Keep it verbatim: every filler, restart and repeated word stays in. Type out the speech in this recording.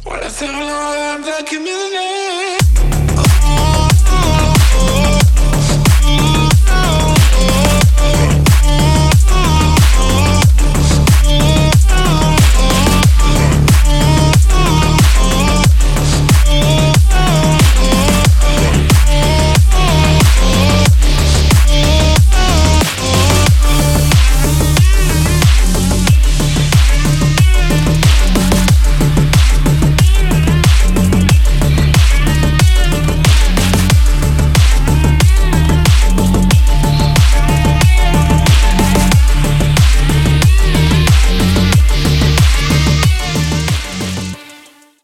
Wanna settle on that, give me the name.